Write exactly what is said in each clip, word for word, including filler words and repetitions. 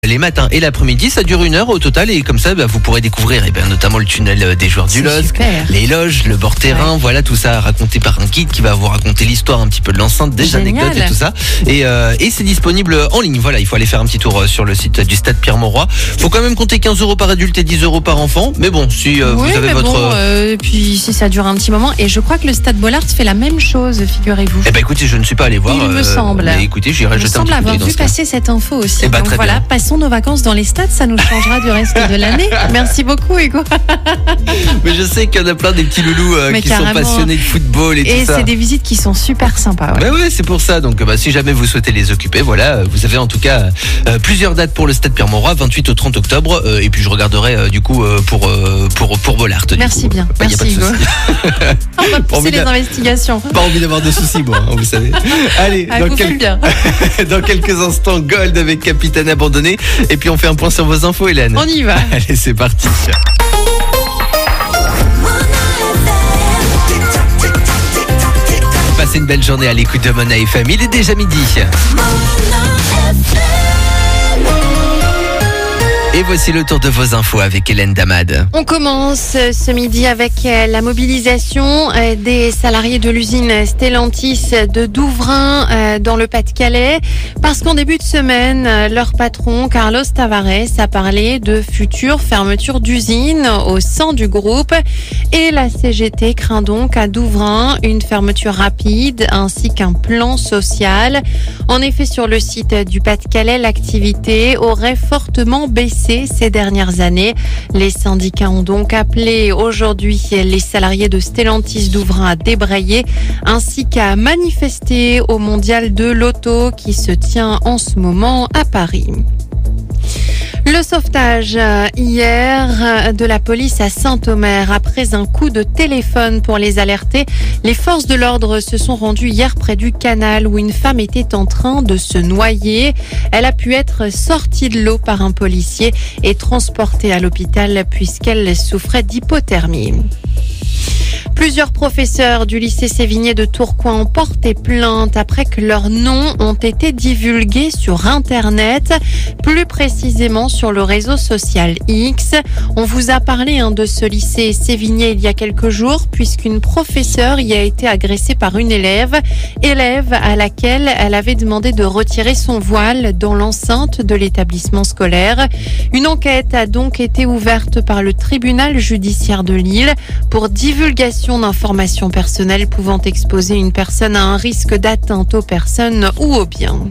Les matins et l'après-midi, ça dure une heure au total et comme ça, bah, vous pourrez découvrir eh ben, notamment le tunnel des joueurs du L O S C, les loges, le bord terrain, ouais. Voilà tout ça raconté par un guide qui va vous raconter l'histoire un petit peu de l'enceinte, des Génial. Anecdotes et tout ça. Et, euh, et c'est disponible en ligne. Voilà, il faut aller faire un petit tour sur le site du Stade Pierre-Mauroy. Faut quand même compter quinze euros par adulte et dix euros par enfant. Mais bon, si euh, oui, vous avez mais votre... Bon, euh, puis si ça dure un petit moment. Et je crois que le Stade Bollaert fait la même chose, figurez-vous. Eh ben écoutez, je ne suis pas allé voir. Il me euh, semble. Mais écoutez, j'irai jeter un petit coup d'œil. Il me semble avoir vu passer cette info aussi. Eh ben, Donc très voilà, bien. passons nos vacances dans les stades, ça nous changera du reste de l'année. Merci beaucoup, Hugo. Mais je sais qu'il y en a plein des petits loulous euh, qui carrément. Sont passionnés de football et, et tout ça. Et c'est des visites qui sont super sympas. Ouais. Bah ouais, c'est pour ça. Donc bah, si jamais vous souhaitez les occuper, voilà, vous avez en tout cas euh, plusieurs dates pour le Stade Pierre-Mauroy, vingt-huit au trente octobre. Euh, et puis je regarderai euh, du coup euh, pour euh, pour pour Bollaert. Merci bien. Bah, Merci Hugo. On va pousser les investigations. Pas envie d'avoir de soucis, moi, hein, vous savez. Allez, ah, dans, quel... dans quelques instants, Gold avec Capitaine Abandonné. Et puis on fait un point sur vos infos, Hélène. On y va. Allez, c'est parti. Passez une belle journée à l'écoute de Mona F M. Il est déjà midi. Et voici le tour de vos infos avec Hélène Damad. On commence ce midi avec la mobilisation des salariés de l'usine Stellantis de Douvrin dans le Pas-de-Calais. Parce qu'en début de semaine, leur patron Carlos Tavares a parlé de futures fermetures d'usines au sein du groupe. Et la C G T craint donc à Douvrin une fermeture rapide ainsi qu'un plan social. En effet, sur le site du Pas-de-Calais, l'activité aurait fortement baissé ces dernières années. Les syndicats ont donc appelé aujourd'hui les salariés de Stellantis Douvrin à débrayer ainsi qu'à manifester au mondial de l'auto qui se tient en ce moment à Paris. Le sauvetage hier de la police à Saint-Omer. Après un coup de téléphone pour les alerter, les forces de l'ordre se sont rendues hier près du canal où une femme était en train de se noyer. Elle a pu être sortie de l'eau par un policier et transportée à l'hôpital puisqu'elle souffrait d'hypothermie. Plusieurs professeurs du lycée Sévigné de Tourcoing ont porté plainte après que leurs noms ont été divulgués sur Internet, plus précisément sur le réseau social X. On vous a parlé hein, de ce lycée Sévigné il y a quelques jours puisqu'une professeure y a été agressée par une élève, élève à laquelle elle avait demandé de retirer son voile dans l'enceinte de l'établissement scolaire. Une enquête a donc été ouverte par le tribunal judiciaire de Lille pour divulgation d'informations personnelles pouvant exposer une personne à un risque d'atteinte aux personnes ou aux biens.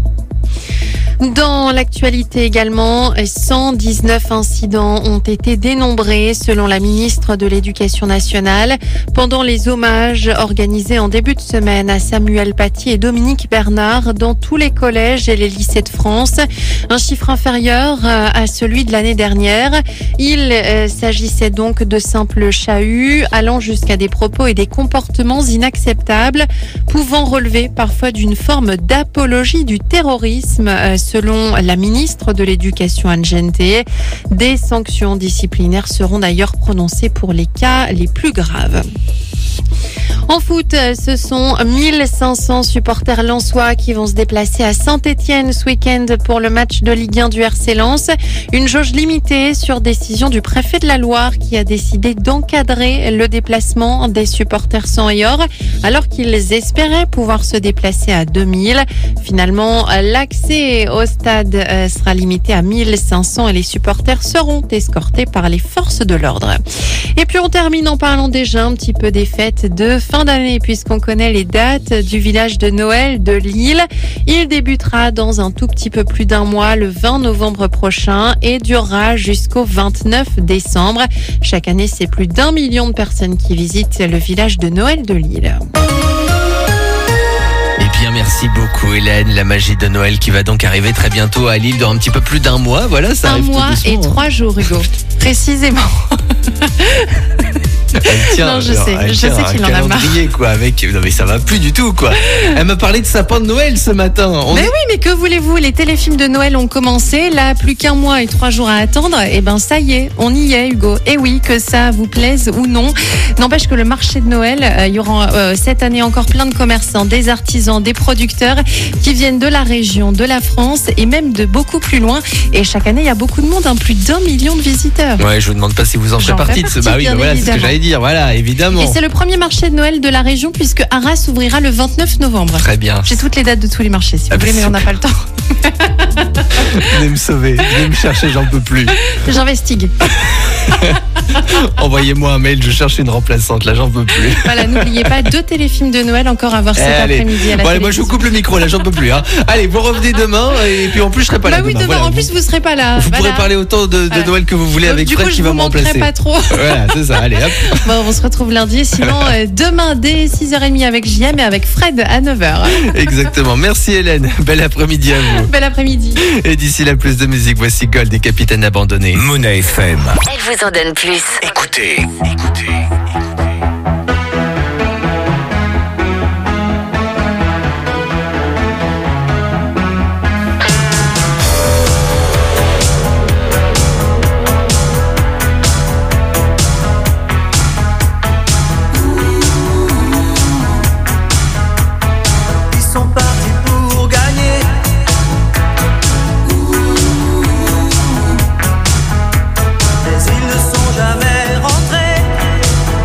Dans l'actualité également, cent dix-neuf incidents ont été dénombrés selon la ministre de l'Éducation nationale pendant les hommages organisés en début de semaine à Samuel Paty et Dominique Bernard dans tous les collèges et les lycées de France. Un chiffre inférieur à celui de l'année dernière. Il s'agissait donc de simples chahuts allant jusqu'à des propos et des comportements inacceptables pouvant relever parfois d'une forme d'apologie du terrorisme selon la ministre de l'Éducation Anne Genté. Des sanctions disciplinaires seront d'ailleurs prononcées pour les cas les plus graves. En foot, ce sont mille cinq cents supporters lensois qui vont se déplacer à Saint-Étienne ce week-end pour le match de Ligue un du R C Lens. Une jauge limitée sur décision du préfet de la Loire qui a décidé d'encadrer le déplacement des supporters sang et or alors qu'ils espéraient pouvoir se déplacer à deux mille. Finalement, l'accès au stade sera limité à mille cinq cents et les supporters seront escortés par les forces de l'ordre. Et puis on termine en parlant déjà un petit peu des fêtes de fin d'année puisqu'on connaît les dates du village de Noël de Lille. Il débutera dans un tout petit peu plus d'un mois le vingt novembre prochain et durera jusqu'au vingt-neuf décembre. Chaque année, c'est plus d'un million de personnes qui visitent le village de Noël de Lille. Eh bien, merci beaucoup Hélène. La magie de Noël qui va donc arriver très bientôt à Lille dans un petit peu plus d'un mois. Voilà, ça un arrive mois tout doucement, et hein. trois jours, Hugo. Précisément. Elle tient, Non, je alors, sais, elle je tient sais un qu'il en a marre. calendrier, quoi, avec. Non, mais ça va plus du tout, quoi. Elle m'a parlé de sapin de Noël ce matin. On Mais est- oui, mais que voulez-vous? Les téléfilms de Noël ont commencé. Là, plus qu'un mois et trois jours à attendre. Et ben, ça y est, on y est, Hugo. Et oui, que ça vous plaise ou non. N'empêche que le marché de Noël, euh, il y aura euh, cette année encore plein de commerçants, des artisans, des producteurs qui viennent de la région, de la France et même de beaucoup plus loin. Et chaque année, il y a beaucoup de monde, hein, plus d'un million de visiteurs. Ouais, je vous demande pas si vous en J'en faites partie fais de ce. partie, Bah oui, bien bah voilà, c'est ce que évidemment. j'allais dire. Voilà, évidemment. Et c'est le premier marché de Noël de la région puisque Arras ouvrira le vingt-neuf novembre. Très bien. J'ai toutes les dates de tous les marchés si Ah vous bah voulez, mais on n'a pas le temps. Venez me sauver, venez me chercher, j'en peux plus. J'investigue. Envoyez-moi un mail, je cherche une remplaçante, là j'en peux plus. Voilà, n'oubliez pas deux téléfilms de Noël encore à voir cet Allez. après-midi à la Bon, allez, moi je télévision. vous coupe le micro, là j'en peux plus. Hein. Allez, vous revenez demain et puis en plus je serai pas là Bah oui, demain. demain, Voilà, en plus, vous, vous serez pas là. vous Voilà. pourrez parler autant de, de Voilà. Noël que vous voulez Donc, avec du Fred coup, qui je va vous me manquerai remplacer. pas trop. Voilà, c'est ça, allez hop. Bon, on se retrouve lundi. Sinon, euh, demain, dès six heures trente avec J M et avec Fred à neuf heures. Exactement, merci Hélène, bel après-midi à vous. Bel après-midi. Et d'ici là, plus de musique, voici Gold des Capitaines Abandonnés. Mona F M. Elle vous en donne plus. Écoutez, écoutez. Ils sont partis pour gagner. Mais ils ne sont jamais rentrés.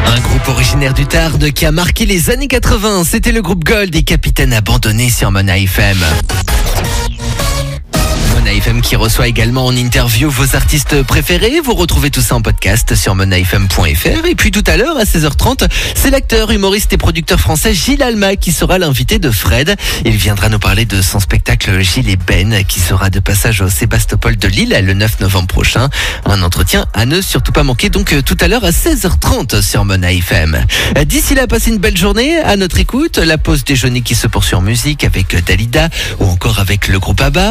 Un groupe originaire du Tarn qui a marqué les années quatre-vingts. C'était le groupe Gold et Capitaine Abandonné sur Mona F M. Mona F M qui reçoit également en interview vos artistes préférés. Vous retrouvez tout ça en podcast sur mona f m point f r. Et puis tout à l'heure, à seize heures trente, c'est l'acteur, humoriste et producteur français Gilles Alma qui sera l'invité de Fred. Il viendra nous parler de son spectacle Gilles et Ben qui sera de passage au Sébastopol de Lille le neuf novembre prochain. Un entretien à ne surtout pas manquer donc tout à l'heure à seize heures trente sur Mona F M. D'ici là, passez une belle journée à notre écoute. La pause déjeuner qui se poursuit en musique avec Dalida ou encore avec le groupe ABBA.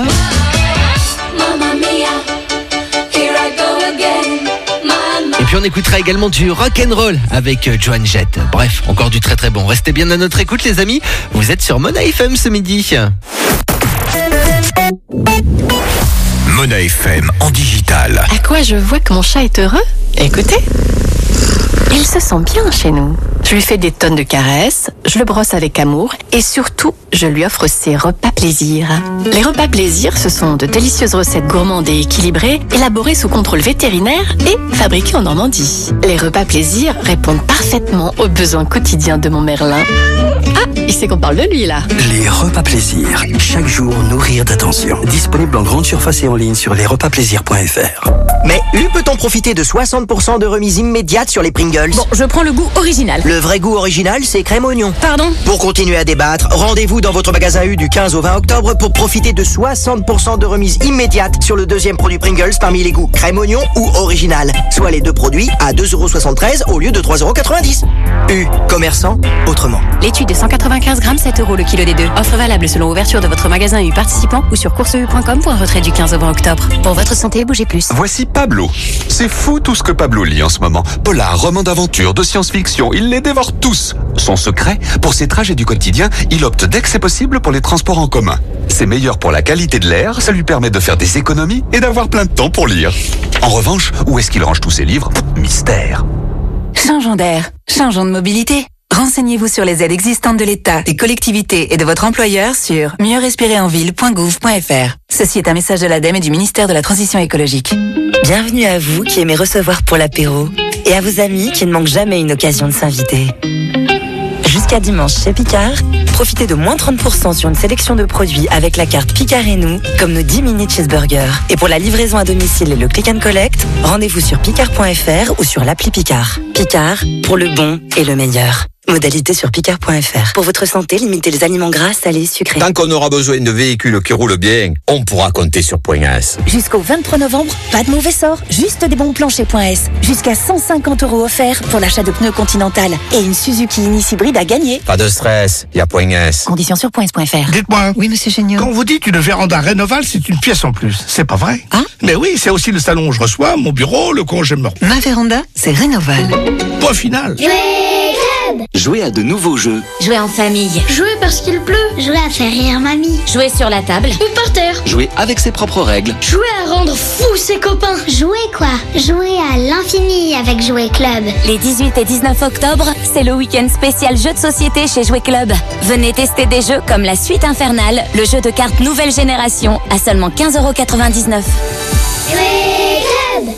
Et puis on écoutera également du rock'n'roll avec Joan Jett. Bref, encore du très très bon. Restez bien à notre écoute les amis. Vous êtes sur Mona F M ce midi. Mona F M en digital. À quoi je vois que mon chat est heureux? Écoutez, il se sent bien chez nous. Je lui fais des tonnes de caresses, je le brosse avec amour et surtout, je lui offre ses repas plaisir. Les repas plaisir, ce sont de délicieuses recettes gourmandes et équilibrées, élaborées sous contrôle vétérinaire et fabriquées en Normandie. Les repas plaisir répondent parfaitement aux besoins quotidiens de mon Merlin. Ah, il sait qu'on parle de lui là. Les repas plaisir. Chaque jour, nourrir d'attention. Disponible en grande surface et en ligne sur les repas plaisir point f r. Mais U peut-on profiter de soixante pour cent de remise immédiate sur les Pringles? Bon, je prends le goût original. Le vrai goût original, c'est crème oignon. Pardon? Pour continuer à débattre, rendez-vous dans votre magasin U du quinze au vingt octobre pour profiter de soixante pour cent de remise immédiate sur le deuxième produit Pringles parmi les goûts crème oignon ou original. Soit les deux produits à deux euros soixante-treize au lieu de trois euros quatre-vingt-dix. U, commerçant autrement. L'étui de cent quatre-vingt-quinze grammes, sept euros le kilo des deux. Offre valable selon ouverture de votre magasin U participant ou sur course u point com pour un retrait du quinze au vingt octobre. Pour votre santé, bougez plus. Voici Pablo. C'est fou tout ce que Pablo lit en ce moment. Polar, romans d'aventure, de science-fiction, il les dévore tous. Son secret, pour ses trajets du quotidien, il opte dès que c'est possible pour les transports en commun. C'est meilleur pour la qualité de l'air, ça lui permet de faire des économies et d'avoir plein de temps pour lire. En revanche, où est-ce qu'il range tous ses livres? Mystère. Changeons d'air, changeons de mobilité. Renseignez-vous sur les aides existantes de l'État, des collectivités et de votre employeur sur mieux respirer en ville point gouv point f r. Ceci est un message de l'ADEME et du ministère de la Transition écologique. Bienvenue à vous qui aimez recevoir pour l'apéro et à vos amis qui ne manquent jamais une occasion de s'inviter. Jusqu'à dimanche chez Picard, profitez de moins trente pour cent sur une sélection de produits avec la carte Picard et nous, comme nos dix mini cheeseburgers. Et pour la livraison à domicile et le click and collect, rendez-vous sur picard point f r ou sur l'appli Picard. Picard, pour le bon et le meilleur. Modalité sur picard point f r. Pour votre santé, limitez les aliments gras, salés, sucrés. Tant qu'on aura besoin de véhicules qui roulent bien, on pourra compter sur Point S. Jusqu'au vingt-trois novembre, pas de mauvais sort, juste des bons plans chez Point S. Jusqu'à cent cinquante euros offerts pour l'achat de pneus Continental et une Suzuki Ignis hybride à gagner. Pas de stress, il y a Point S. Conditions sur points point f r. Dites-moi. Oui, monsieur Géniaux. Quand vous dites une véranda Rénoval, c'est une pièce en plus. C'est pas vrai? Ah? Mais oui, c'est aussi le salon où je reçois, mon bureau, le congé me Ma véranda, c'est Rénoval. Point final. Jouer à de nouveaux jeux. Jouer en famille. Jouer parce qu'il pleut. Jouer à faire rire mamie. Jouer sur la table. Ou par terre. Jouer avec ses propres règles. Jouer à rendre fou ses copains. Jouer quoi? Jouer à l'infini avec Jouer Club. Les dix-huit et dix-neuf octobre, c'est le week-end spécial jeux de société chez Jouer Club. Venez tester des jeux comme la Suite Infernale, le jeu de cartes nouvelle génération, à seulement quinze euros quatre-vingt-dix-neuf. Jouer Club.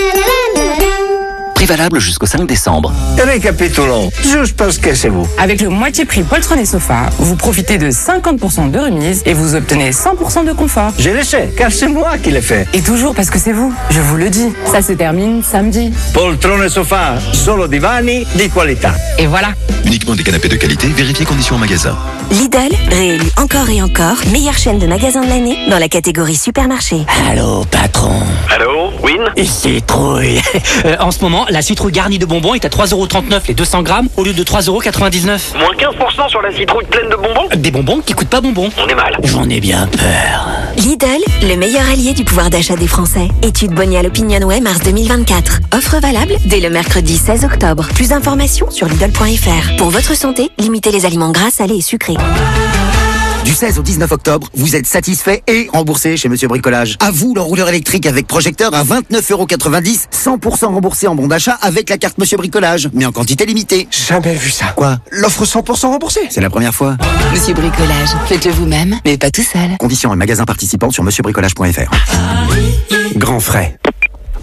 Prix valable jusqu'au cinq décembre. Récapitulons. Juste parce que c'est vous. Avec le moitié prix poltron et sofa, vous profitez de cinquante pour cent de remise et vous obtenez cent pour cent de confort. Je le sais, car c'est moi qui l'ai fait. Et toujours parce que c'est vous. Je vous le dis. Ça se termine samedi. Poltron et sofa, solo divani di qualità. Et voilà. Uniquement des canapés de qualité, vérifiez conditions en magasin. Lidl, réélu encore et encore, meilleure chaîne de magasins de l'année dans la catégorie supermarché. Allô, patron. Allô, Win? Ici, Trouille. euh, en ce moment, la citrouille garnie de bonbons est à trois euros trente-neuf les deux cents grammes au lieu de trois euros quatre-vingt-dix-neuf. Moins quinze pour cent sur la citrouille pleine de bonbons? Des bonbons qui coûtent pas bonbons. On est mal. J'en ai bien peur. Lidl, le meilleur allié du pouvoir d'achat des Français. Étude Bonial Opinionway mars deux mille vingt-quatre. Offre valable dès le mercredi seize octobre. Plus d'informations sur lidl point f r. Pour votre santé, limitez les aliments gras, salés et sucrés. Du seize au dix-neuf octobre, vous êtes satisfait et remboursé chez Monsieur Bricolage. À vous, l'enrouleur électrique avec projecteur à vingt-neuf euros quatre-vingt-dix, cent pour cent remboursé en bon d'achat avec la carte Monsieur Bricolage, mais en quantité limitée. Jamais vu ça. Quoi? L'offre cent pour cent remboursée. C'est la première fois. Monsieur Bricolage, faites-le vous-même, mais pas tout seul. Conditions et magasins participants sur monsieur bricolage point f r. Grand frais.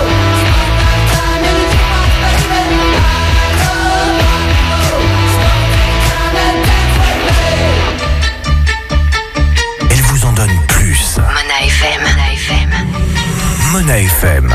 Elle vous en donne plus. Mona F M. Mona F M. Mona F M.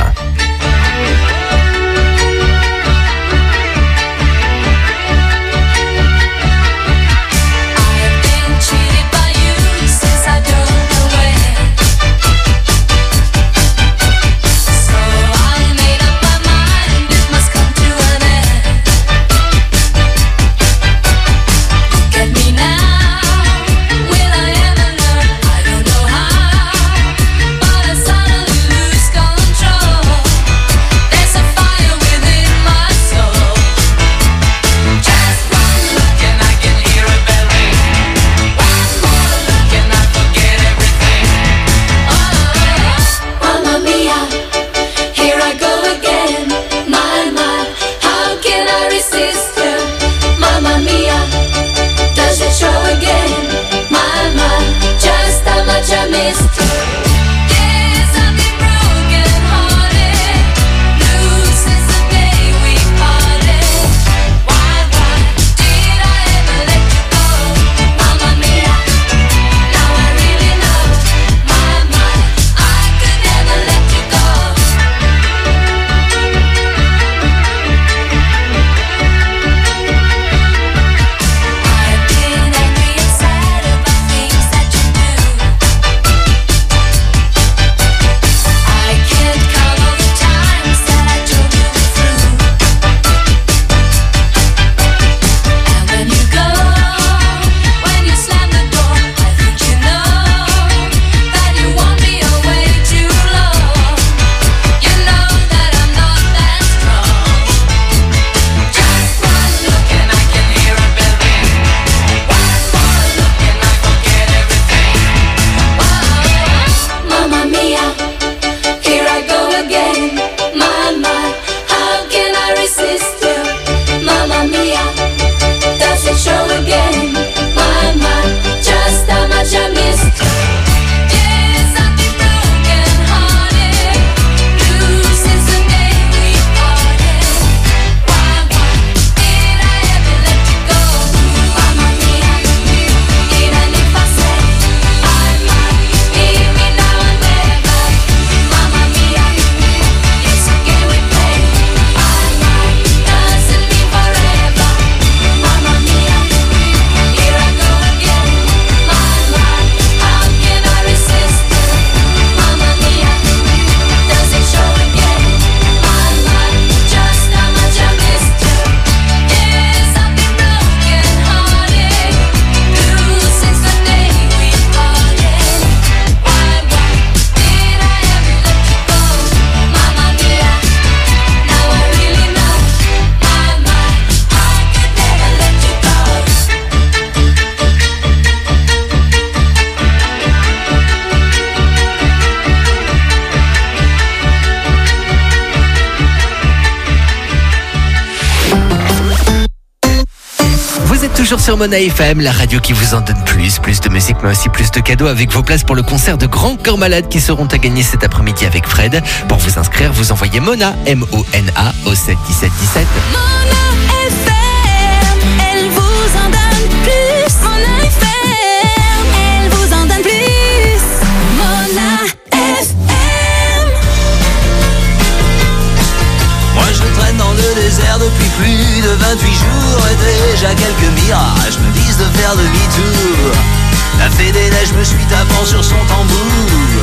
Toujours sur Mona F M, la radio qui vous en donne plus, plus de musique mais aussi plus de cadeaux avec vos places pour le concert de Grand Corps Malade qui seront à gagner cet après-midi avec Fred. Pour vous inscrire, vous envoyez Mona, M O N A au sept dix-sept dix-sept. Mona F M, elle vous en donne plus. Mona F M, elle vous en donne plus. Mona F M. Moi je traîne dans le désert depuis plus de vingt-huit jours et déjà quelques mirages me disent de faire demi-tour. La fée des neiges me suit tapant sur son tambour.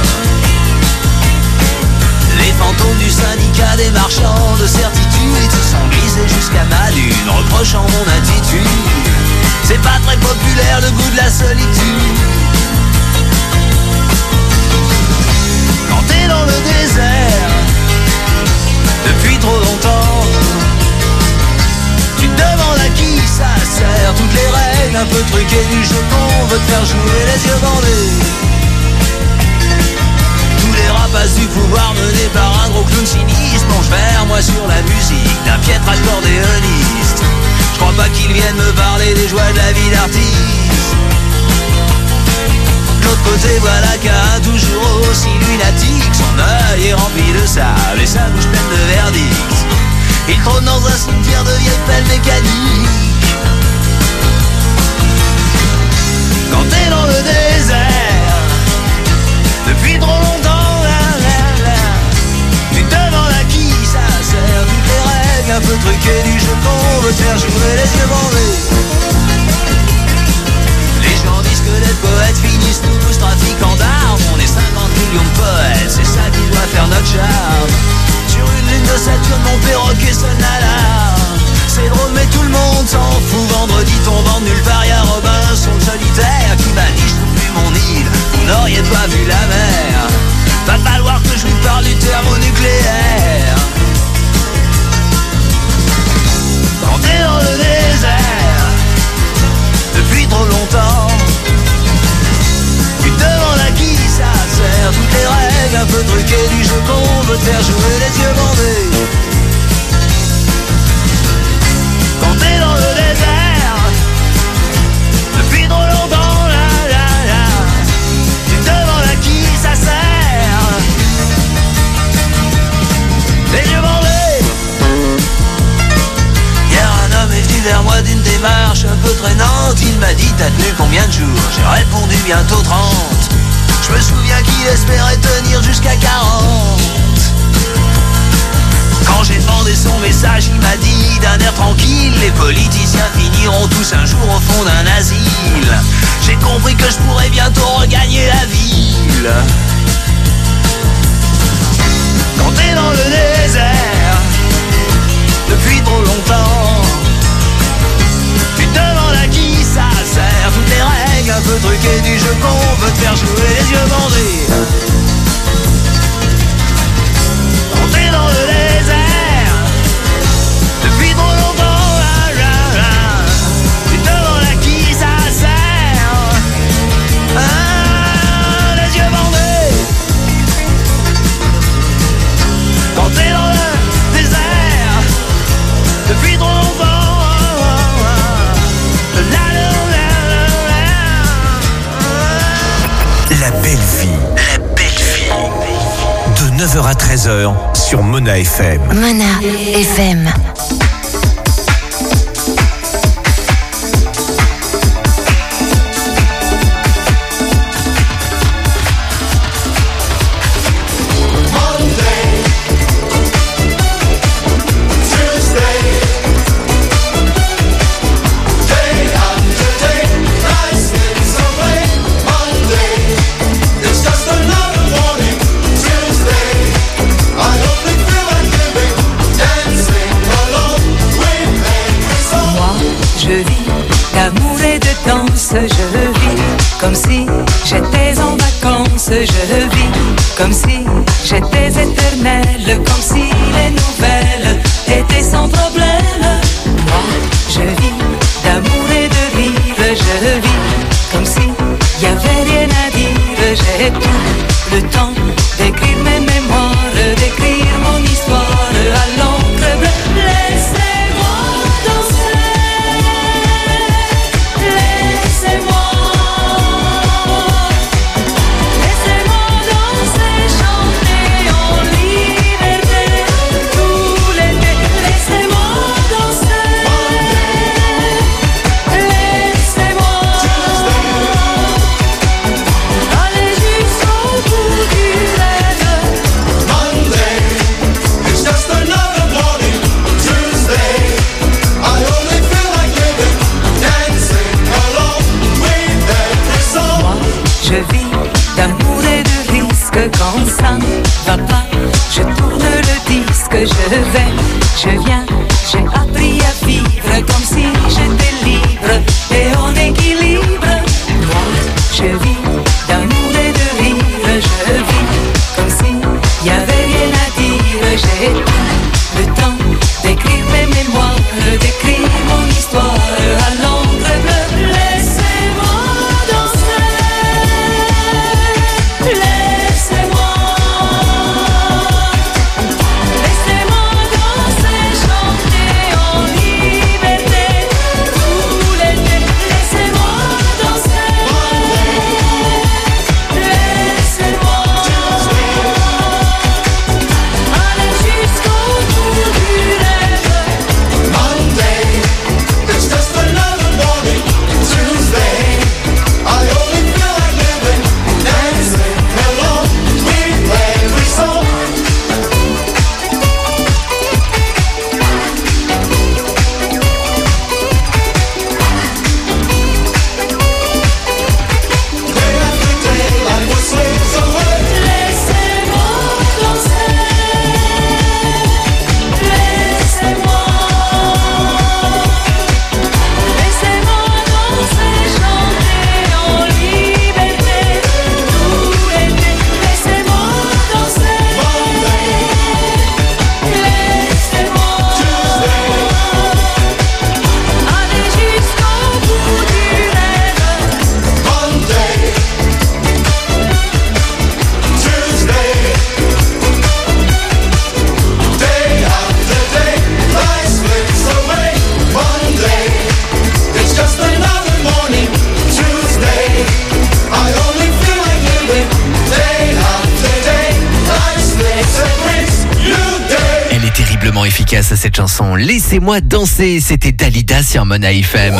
Les fantômes du syndicat des marchands de certitude se sont glissés jusqu'à ma lune, reprochant mon attitude. C'est pas très populaire le goût de la solitude. Quand t'es dans le désert depuis trop longtemps, tu te demandes à qui ça sert. Toutes les règles un peu truquées du jeu qu'on veut te faire jouer les yeux bandés. Tous les rapaces du pouvoir menés par un gros clown sinistre plongent vers moi sur la musique d'un piètre accordéoniste. Je crois pas qu'ils viennent me parler des joies de la vie d'artiste. De l'autre côté voilà qu'un toujours aussi lunatique, son œil est rempli de sable et sa bouche pleine de verdicts. Il trône dans un cimetière de vieilles pelles mécaniques. Quand t'es dans le désert depuis trop longtemps, là, là, là, tu te demandes à qui ça sert. Toutes les règles un peu truquées du jeu qu'on veut te faire jouer les yeux bandés. Les gens disent que les poètes finissent tous trafiquants d'armes. On est cinquante millions de poètes, c'est ça qui doit faire notre charme. Sur une lune de Saturne, mon perroquet sonne l'alarme. C'est drôle mais tout le monde s'en fout. Vendredi tombant de nulle part, y'a Robinson le solitaire qui m'a dit je trouve plus mon île. Vous n'auriez pas vu la mer. Va falloir que je vous parle du thermonucléaire. Quand t'es dans le désert depuis trop longtemps, tu te demandes à qui ça sert. Toutes les règles un peu truquées du jeu qu'on veut te faire jouer les yeux bandés. Quand t'es dans le désert depuis trop longtemps, là, là, là, tu te demandes à qui ça sert. Les yeux bandés. Hier un homme est venu vers moi d'une démarche un peu traînante. Il m'a dit t'as tenu combien de jours? J'ai répondu bientôt trente. Je me souviens qu'il espérait tenir jusqu'à quarante. Quand j'ai demandé son message, il m'a dit d'un air tranquille: les politiciens finiront tous un jour au fond d'un asile. J'ai compris que je pourrais bientôt regagner la ville. Quand t'es dans le désert depuis trop longtemps, tu te demandes à qui ça sert. Toutes les règles un peu truquées du jeu qu'on veut te faire jouer les yeux bandés. Quand t'es dans le désert depuis trop longtemps, là, là, là, tu te demandes à qui ça sert. Ah, les yeux bandés. Quand t'es dans le désert depuis trop longtemps. La belle vie. La belle vie. De neuf heures à treize heures sur Mona F M. Mona F M. Je vis comme si j'étais en vacances. Je vis comme si j'étais éternelle, comme si les nouvelles étaient sans problème. Moi, je vis d'amour et de rire. Je vis comme si y avait rien à dire. J'ai tout le temps d'écrire mes mémoires, d'écrire mon histoire à l'encre bleue. Laissez-moi danser. Je vis d'amour et de risque quand ça va pas. Je tourne le disque, je vais, je viens. J'ai appris à vivre comme si j'étais libre et en équilibre. Moi, je vis d'amour et de rire. Je vis comme si y avait rien à dire. J'ai le temps d'écrire mes mémoires, d'écrire mon histoire à l'encre bleue. Laissez-moi danser, laissez-moi, laissez-moi danser, chanter en liberté tout l'été. Laissez-moi danser, laissez-moi aller jusqu'au bout du rêve. Monday, it's just another morning. Tuesday, I only feel like living, dancing alone. We play every song. Day after day, life was slips away. Laissez-moi danser, laissez-moi, laissez-moi danser, chanter en liberté tout l'été. Laissez-moi danser, laissez-moi aller jusqu'au bout du rêve. Monday, Tuesday, day after day, life slips away. Monday, it's just another morning. Tuesday, I only feel like living. Day after day, life slips and brings new day. Elle est terriblement efficace cette chanson. Laissez-moi danser, c'était Dalida sur Mona F M.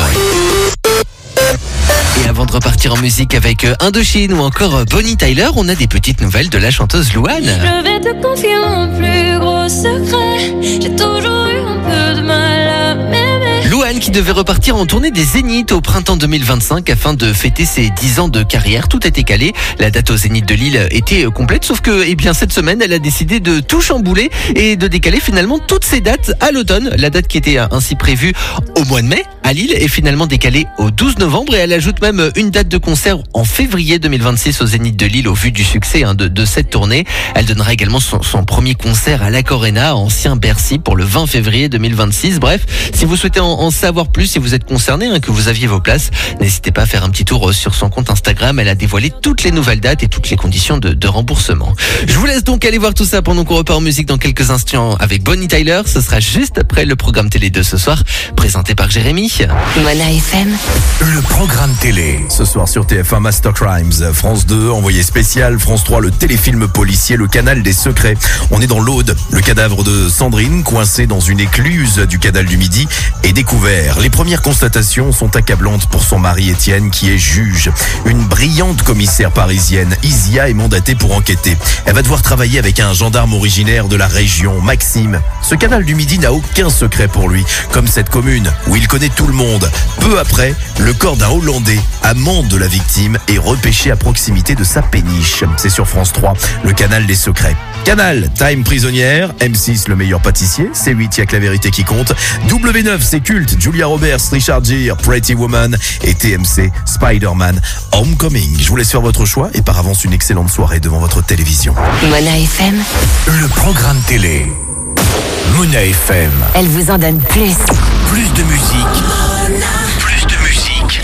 Et avant de repartir en musique avec euh, Indochine ou encore euh, Bonnie Tyler, on a des petites nouvelles de la chanteuse Louane. Je vais te confier un plus gros secret. J'ai toujours eu un peu de mal à m'aimer. Louane qui devait repartir en tournée des Zéniths au printemps deux mille vingt-cinq afin de fêter ses dix ans de carrière. Tout était calé. La date au Zénith de Lille était euh, complète, sauf que eh bien cette semaine, elle a décidé de tout chambouler et de décaler finalement toutes ses dates à l'automne. La date qui était euh, ainsi prévue au mois de mai à Lille est finalement décalée au douze novembre et elle ajoute même euh, une date de concert en février deux mille vingt-six au Zénith de Lille au vu du succès hein, de, de cette tournée. Elle donnera également son, son premier concert à l'Acorena, ancien Bercy, pour le vingt février deux mille vingt-six. Bref, si vous souhaitez en, en savoir plus, si vous êtes concerné, hein, que vous aviez vos places, n'hésitez pas à faire un petit tour euh, sur son compte Instagram. Elle a dévoilé toutes les nouvelles dates et toutes les conditions de, de remboursement. Je vous laisse donc aller voir tout ça pendant qu'on repart en musique dans quelques instants avec Bonnie Tyler. Ce sera juste après le programme télé de ce soir, présenté par Jérémy. Mona F M. Le programme télé. Ce soir sur T F un Master Crimes, France deux, envoyé spécial, France trois, le téléfilm policier, le canal des secrets. On est dans l'Aude. Le cadavre de Sandrine, coincé dans une écluse du canal du Midi, est découvert. Les premières constatations sont accablantes pour son mari Étienne, qui est juge. Une brillante commissaire parisienne, Isia, est mandatée pour enquêter. Elle va devoir travailler avec un gendarme originaire de la région, Maxime. Ce canal du Midi n'a aucun secret pour lui, comme cette commune où il connaît tout le monde. Peu après, le corps d'un Hollandais, amant de la victime, est repêché à proximité de sa péniche. C'est sur France trois, le canal des secrets. Canal, Time prisonnière, M six, le meilleur pâtissier, C huit, y'a que la vérité qui compte, W neuf, c'est culte, Julia Roberts, Richard Gere, Pretty Woman, et T M C, Spider-Man, Homecoming. Je vous laisse faire votre choix et par avance une excellente soirée devant votre télévision. Mona F M. Le programme télé. Mona F M. Elle vous en donne plus. Plus de musique. Plus de musique.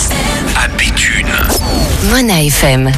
À Béthune. Mona F M.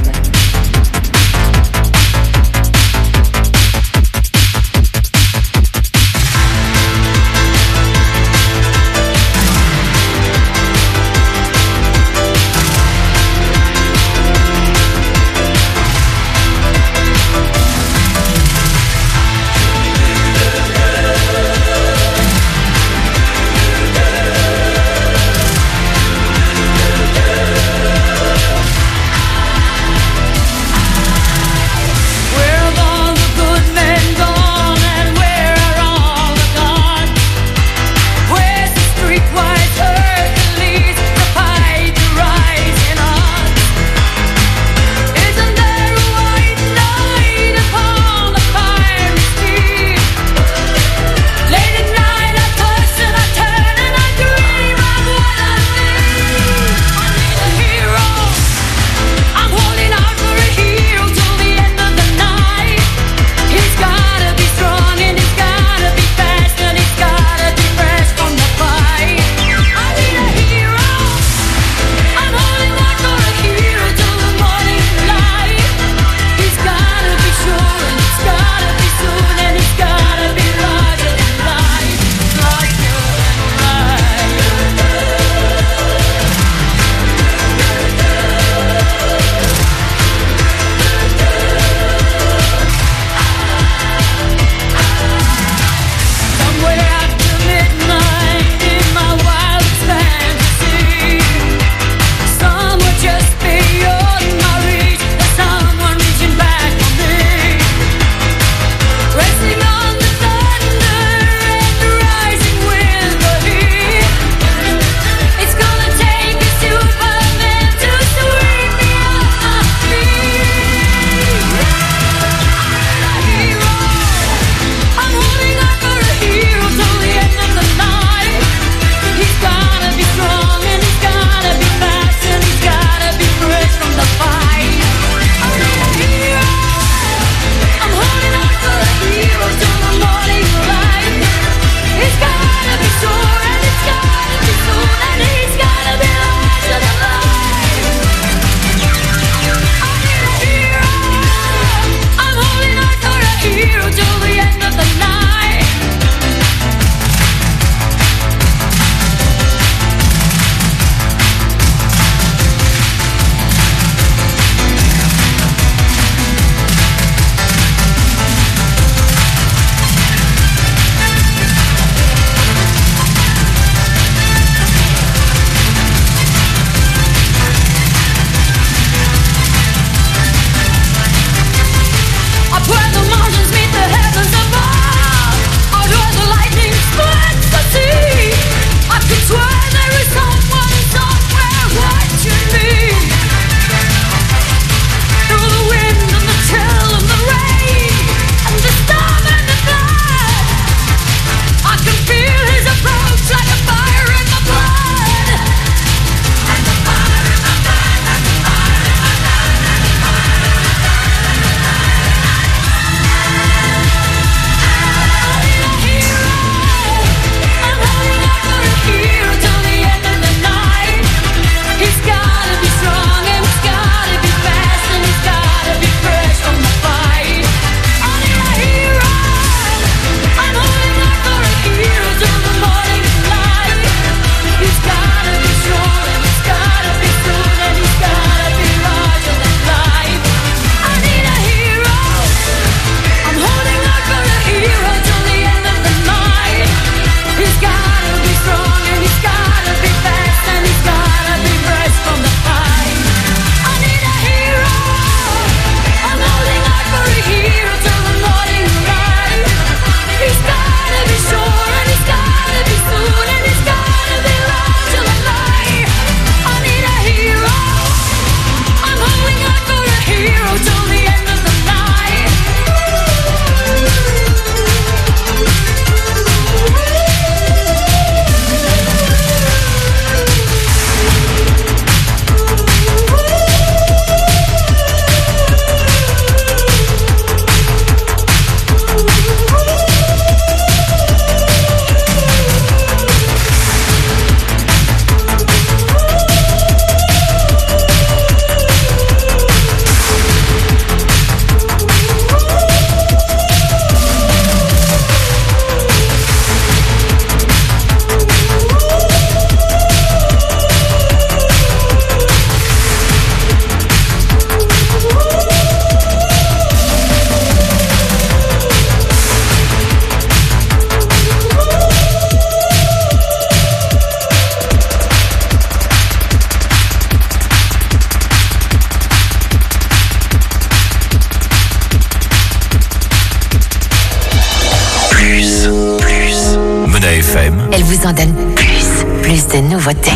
vous en donne plus, plus de nouveautés.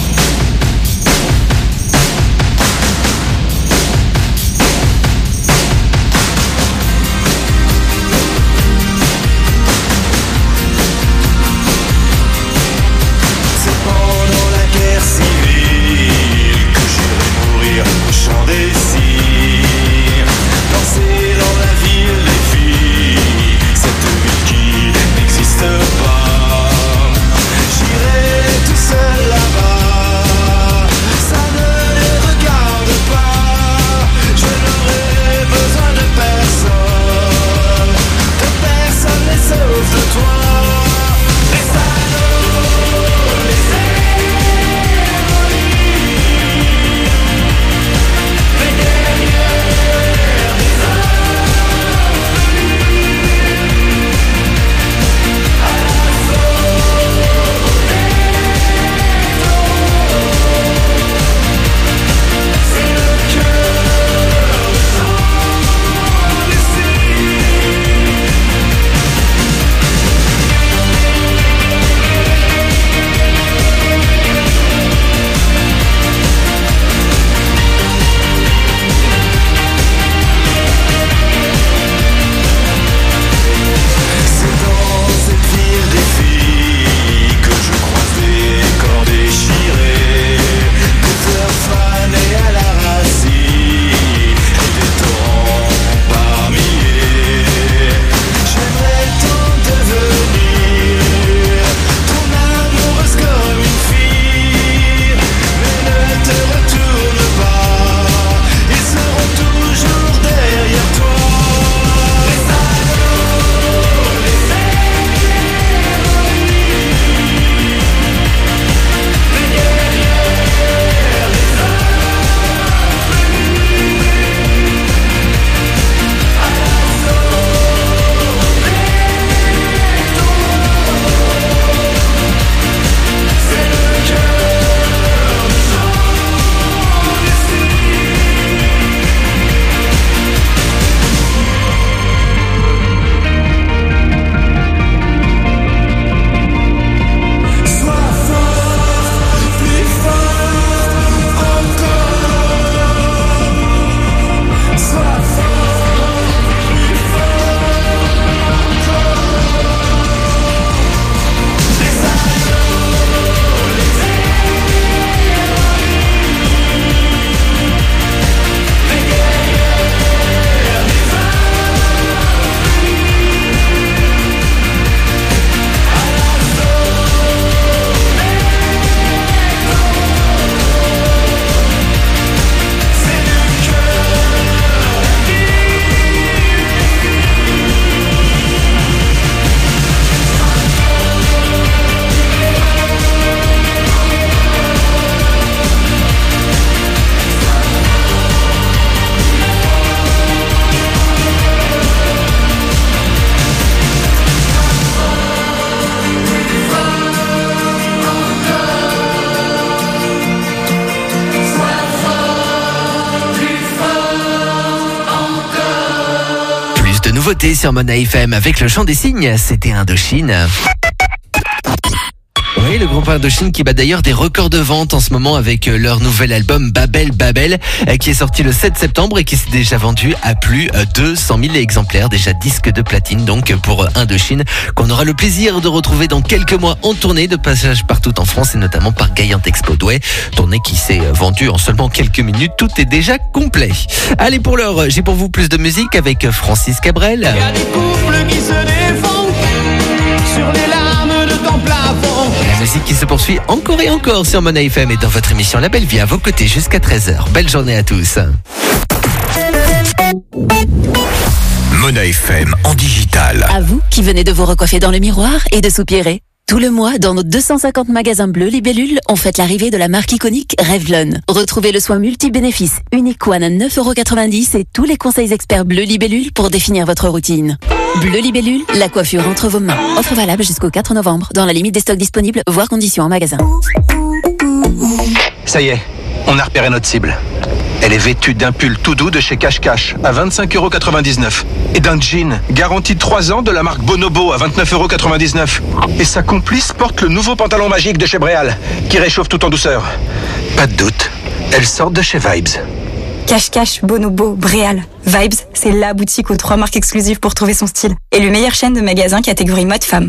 Nouveauté sur Mona F M avec le chant des cygnes, c'était Indochine. Oui, le groupe Indochine qui bat d'ailleurs des records de vente en ce moment avec leur nouvel album Babel Babel qui est sorti le sept septembre et qui s'est déjà vendu à plus de cent mille exemplaires, déjà disque de platine donc pour Indochine, qu'on aura le plaisir de retrouver dans quelques mois en tournée de passage partout en France et notamment par Gaillant Explodway, tournée qui s'est vendue en seulement quelques minutes, tout est déjà complet. Allez, pour l'heure, j'ai pour vous plus de musique avec Francis Cabrel. Il y a des couples qui se défendent sur les larmes de ton plafond. La musique qui se poursuit encore et encore sur Mona F M et dans votre émission La Belle Vie à vos côtés jusqu'à treize heures. Belle journée à tous. Mona F M en digital. À vous qui venez de vous recoiffer dans le miroir et de soupirer. Tout le mois, dans nos deux cent cinquante magasins bleus Libellule, on fête l'arrivée de la marque iconique Revlon. Retrouvez le soin multi-bénéfice Unique One à neuf euros quatre-vingt-dix et tous les conseils experts bleu Libellule pour définir votre routine. Bleu Libellule, la coiffure entre vos mains. Offre valable jusqu'au quatre novembre, dans la limite des stocks disponibles, voire conditions en magasin. Ça y est, on a repéré notre cible. Elle est vêtue d'un pull tout doux de chez Cash Cash à vingt-cinq euros quatre-vingt-dix-neuf et d'un jean garanti trois ans de la marque Bonobo à vingt-neuf euros quatre-vingt-dix-neuf. Et sa complice porte le nouveau pantalon magique de chez Bréal qui réchauffe tout en douceur. Pas de doute, elles sortent de chez Vibes. Cash Cash, Bonobo, Bréal. Vibes, c'est la boutique aux trois marques exclusives pour trouver son style. Et le meilleure chaîne de magasins catégorie mode femme.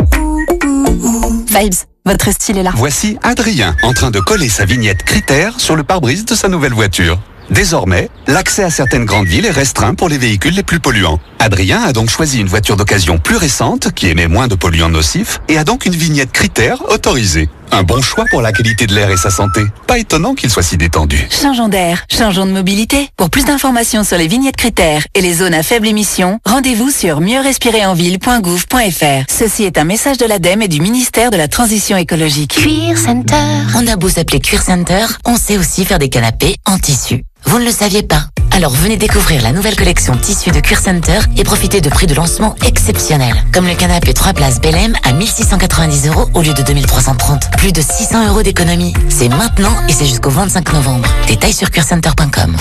Vibes, votre style est là. Voici Adrien en train de coller sa vignette critère sur le pare-brise de sa nouvelle voiture. Désormais, l'accès à certaines grandes villes est restreint pour les véhicules les plus polluants. Adrien a donc choisi une voiture d'occasion plus récente, qui émet moins de polluants nocifs, et a donc une vignette critère autorisée. Un bon choix pour la qualité de l'air et sa santé. Pas étonnant qu'il soit si détendu. Changeons d'air, changeons de mobilité. Pour plus d'informations sur les vignettes critères et les zones à faible émission, rendez-vous sur mieux respirer en ville point gouv point fr. Ceci est un message de l'ADEME et du ministère de la Transition écologique. Cuir Center. On a beau s'appeler Cuir Center, on sait aussi faire des canapés en tissu. Vous ne le saviez pas? Alors venez découvrir la nouvelle collection tissu de Cuir Center et profitez de prix de lancement exceptionnels. Comme le canapé trois places Belém à mille six cent quatre-vingt-dix euros au lieu de deux mille trois cent trente. Plus de six cents euros d'économie. C'est maintenant et c'est jusqu'au vingt-cinq novembre. Détails sur cuir center point com.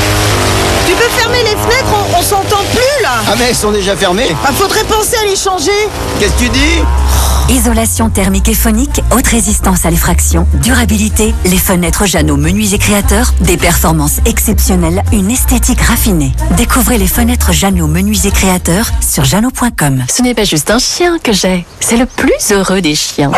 Tu peux fermer les fenêtres, on, on s'entend plus là. Ah mais elles sont déjà fermées. Ah, faudrait penser à les changer. Qu'est-ce que tu dis? Isolation thermique et phonique, haute résistance à l'effraction, durabilité, les fenêtres Jeannot Menuisier Créateurs, des performances exceptionnelles, une esthétique raffinée. Découvrez les fenêtres Jeannot Menuisier Créateurs sur jeannot point com. Ce n'est pas juste un chien que j'ai, c'est le plus heureux des chiens.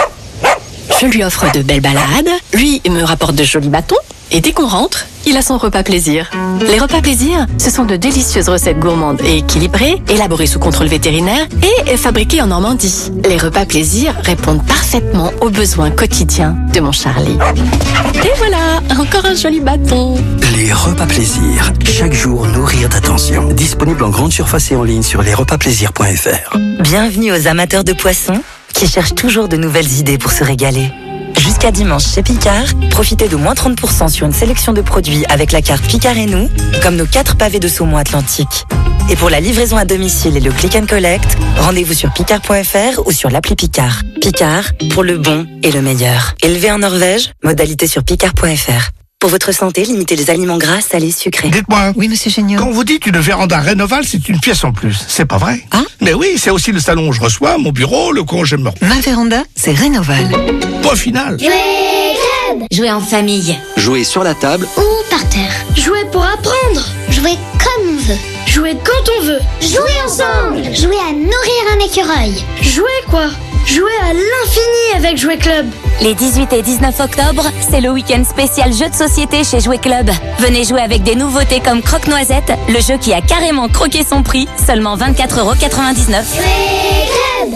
Je lui offre de belles balades, lui me rapporte de jolis bâtons, et dès qu'on rentre, il a son repas plaisir. Les repas plaisir, ce sont de délicieuses recettes gourmandes et équilibrées, élaborées sous contrôle vétérinaire et fabriquées en Normandie. Les repas plaisir répondent parfaitement aux besoins quotidiens de mon Charlie. Et voilà, encore un joli bâton. Les repas plaisir. Chaque jour, nourrir d'attention. Disponible en grande surface et en ligne sur les repas plaisir point fr. Bienvenue aux amateurs de poissons qui cherchent toujours de nouvelles idées pour se régaler. Jusqu'à dimanche chez Picard, profitez de moins trente pour cent sur une sélection de produits avec la carte Picard et nous, comme nos quatre pavés de saumon atlantique. Et pour la livraison à domicile et le click and collect, rendez-vous sur picard point fr ou sur l'appli Picard. Picard, pour le bon et le meilleur. Élevé en Norvège, modalité sur picard point fr. Pour votre santé, limitez les aliments gras, salés, sucrés. Dites-moi. Oui, monsieur Géniaud. Quand vous dites une véranda Rénoval, c'est une pièce en plus. C'est pas vrai? Ah? Mais oui, c'est aussi le salon où je reçois, mon bureau, le coin où je me repose. Ma véranda, c'est Rénoval. Point final. Jouer club. Jouer en famille. Jouer sur la table Ou par terre. Jouer pour apprendre. Jouer comme on veut. Jouer quand on veut. Jouer ensemble. Jouer à nourrir un écureuil. Jouer quoi? Jouer à l'infini avec Jouer Club. Les dix-huit et dix-neuf octobre, c'est le week-end spécial jeux de société chez Jouer Club. Venez jouer avec des nouveautés comme Croque-Noisette, le jeu qui a carrément croqué son prix, seulement vingt-quatre euros quatre-vingt-dix-neuf. Jouer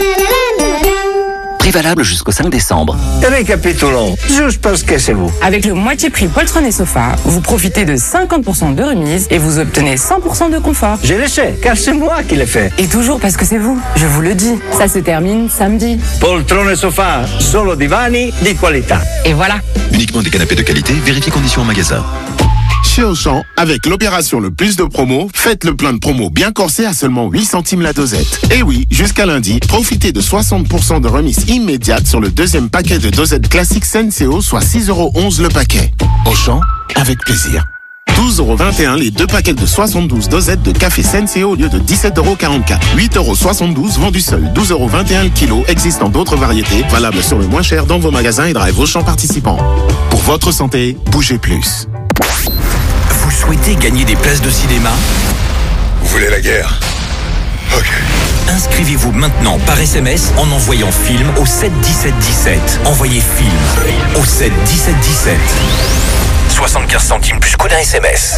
Club. Prix valable jusqu'au cinq décembre. Récapitulons, juste parce que c'est vous. Avec le moitié prix poltron et sofa, vous profitez de cinquante pour cent de remise et vous obtenez cent pour cent de confort. Je le sais, car c'est moi qui l'ai fait. Et toujours parce que c'est vous, je vous le dis. Ça se termine samedi. Poltrone e sofà, solo divani di qualità. Et voilà. Uniquement des canapés de qualité, vérifiez conditions en magasin. Chez Auchan, avec l'opération le plus de promos, faites le plein de promos bien corsé à seulement huit centimes la dosette. Et oui, jusqu'à lundi, profitez de soixante pour cent de remise immédiate sur le deuxième paquet de dosettes classiques Senseo, soit six euros onze le paquet. Auchan, avec plaisir. douze euros vingt et un les deux paquets de soixante-douze dosettes de café Senseo au lieu de dix-sept euros quarante-quatre. huit euros soixante-douze vendus seul, douze euros vingt et un le kilo, existant d'autres variétés, valables sur le moins cher dans vos magasins et drive Auchan participants. Pour votre santé, bougez plus. Vous souhaitez gagner des places de cinéma? Vous voulez la guerre? Ok. Inscrivez-vous maintenant par S M S en envoyant film au sept dix-sept dix-sept. Envoyez film au sept dix-sept dix-sept. soixante-quinze centimes plus coût d'un S M S.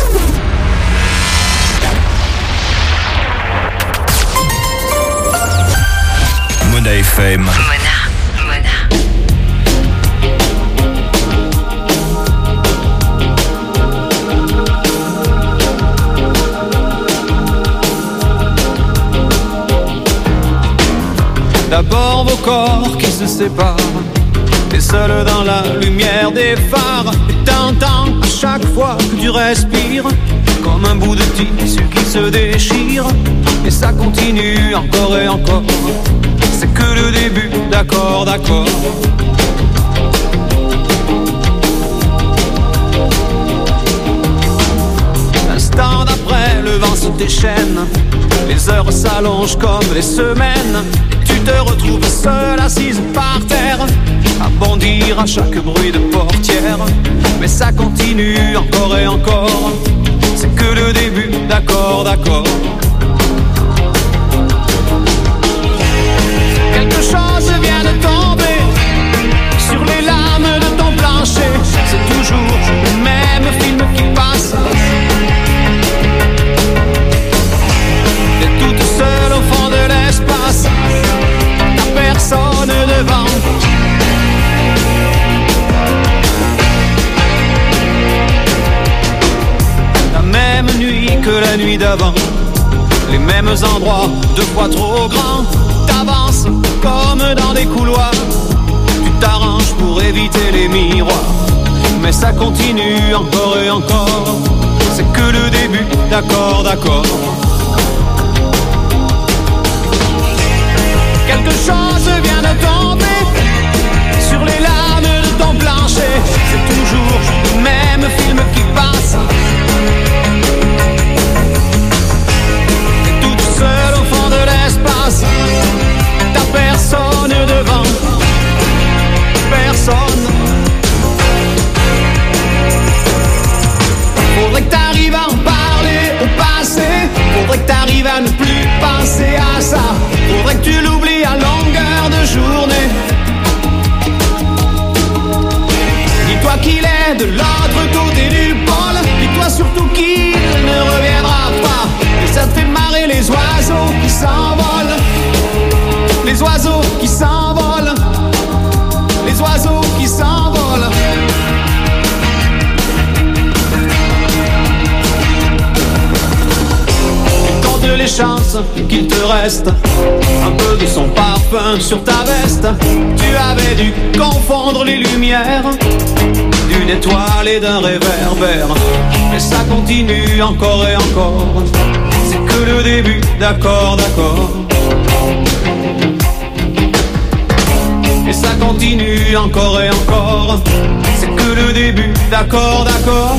Mona F M. Mona, Mona. D'abord vos corps qui se séparent, et seul dans la lumière des phares. Et t'entends à chaque fois que tu respires, comme un bout de tissu qui se déchire. Et ça continue encore et encore, c'est que le début, d'accord, d'accord. après, le vent se déchaîne. Les heures s'allongent comme les semaines. Tu te retrouves seule assise par terre, à bondir à chaque bruit de portière. Mais ça continue encore et encore. C'est que le début, d'accord, d'accord. Quelque chose vient de tomber sur les lames de ton plancher. C'est toujours le même film qui passe. T'es toute seule au fond de l'espace, t'as personne devant. La même nuit que la nuit d'avant, les mêmes endroits, deux fois trop grands. T'avances comme dans des couloirs, tu t'arranges pour éviter les miroirs. Mais ça continue encore et encore. C'est que le début, d'accord, d'accord. Quelque chose vient de tomber sur les lames de ton plancher. C'est toujours le même film qui passe. T'es toute seule au fond de l'espace, t'as personne devant, personne. Faudrait que t'arrives à en parler au passé. Faudrait que t'arrives à ne plus penser à ça. Faudrait que tu l'oublies à longueur de journée. Dis-toi qu'il est de l'autre côté du pôle. Dis-toi surtout qu'il ne reviendra pas. Et ça te fait marrer les oiseaux qui s'envolent. Les oiseaux qui s'envolent. Les oiseaux qui s'envolent. Les chances qu'il te reste un peu de son parfum sur ta veste. Tu avais dû confondre les lumières d'une étoile et d'un réverbère. Mais ça continue encore et encore. C'est que le début, d'accord, d'accord. Et ça continue encore et encore. C'est que le début, d'accord, d'accord.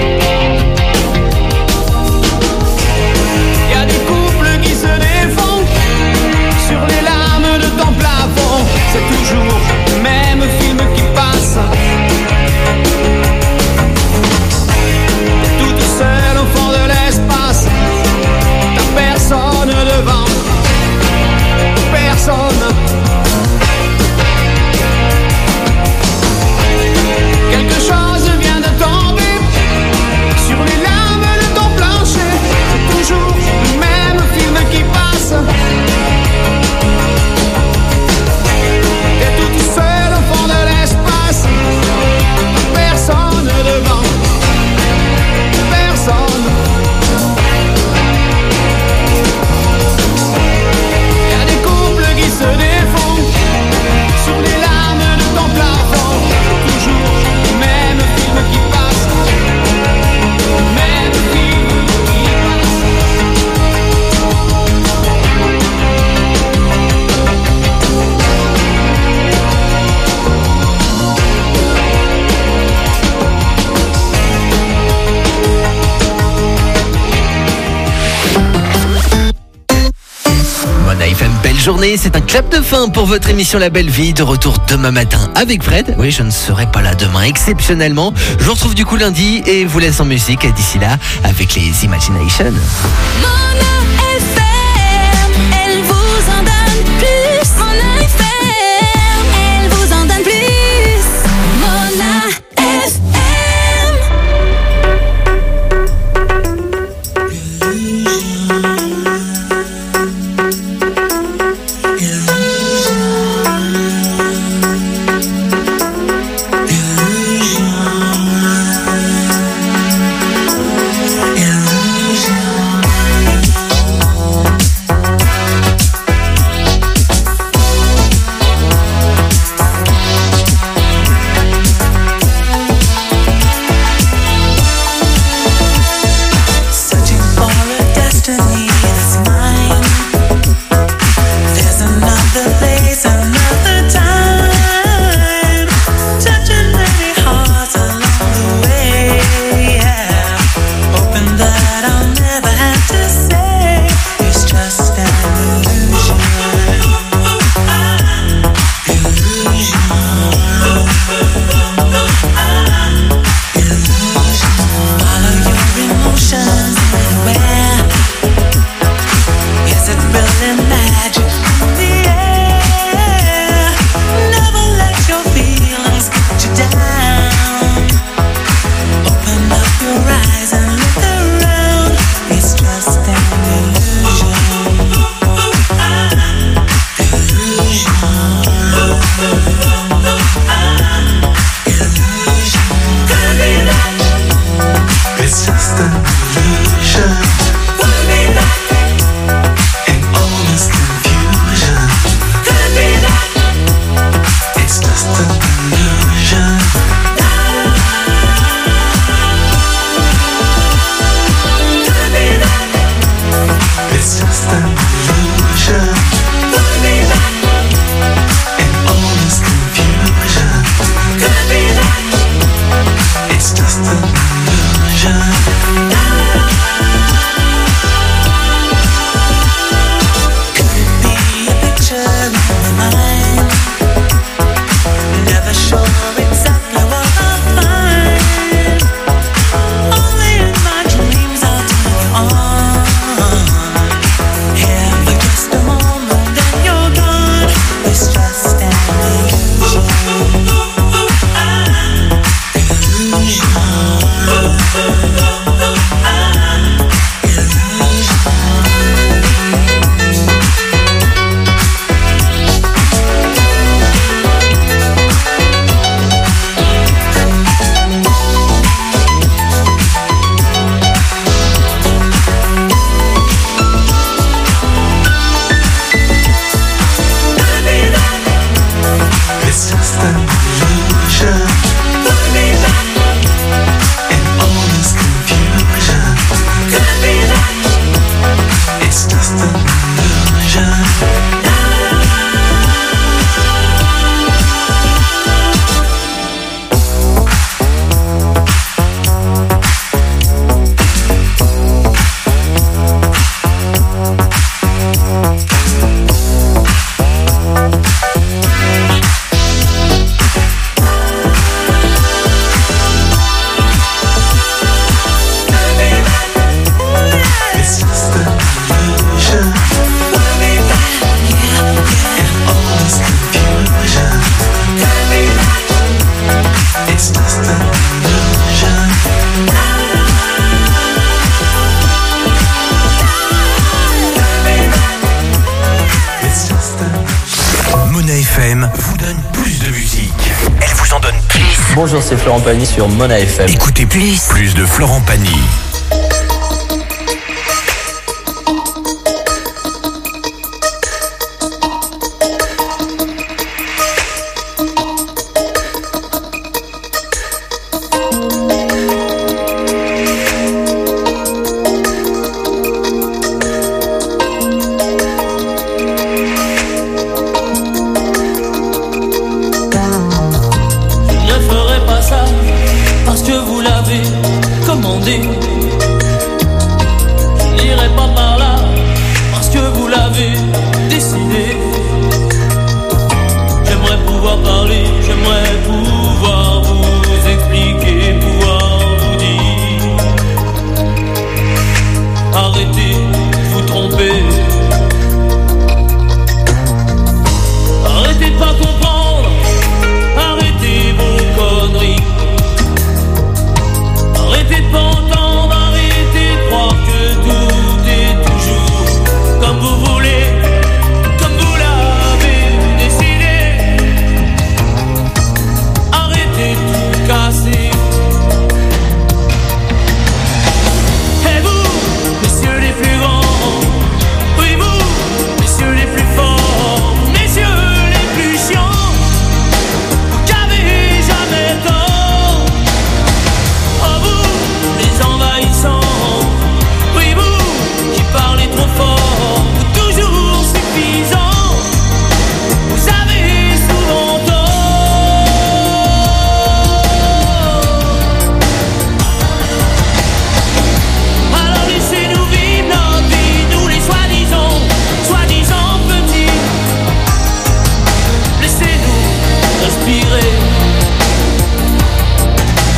Y'a des couples qui se défont sur les lames de ton plafond. C'est toujours le même film qui passe. Toute seule au fond de l'espace, t'as personne devant, personne. Quelque chose vient de tomber sur les lames de ton plancher. C'est toujours le même film qui passe. T'es toute seule au fond de l'espace, personne devant, personne. Y'a des couples qui se défont sur les lames de ton plafond. Toujours le même film qui passe, le même film qui passe. Mona F M, belle journée, c'est un clap de fin pour votre émission La Belle Vie, de retour demain matin avec Fred. Oui, je ne serai pas là demain exceptionnellement, je vous retrouve du coup lundi et vous laisse en musique d'ici là avec les Imagination. Elle vous en donne plus. Mona F M, elle vous en donne plus. Mona F M. Bonjour, c'est Florent Pagny sur Mona F M. Écoutez plus, plus de Florent Pagny.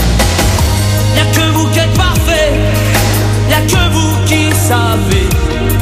Y'a que vous qui êtes parfait, y'a que vous qui savez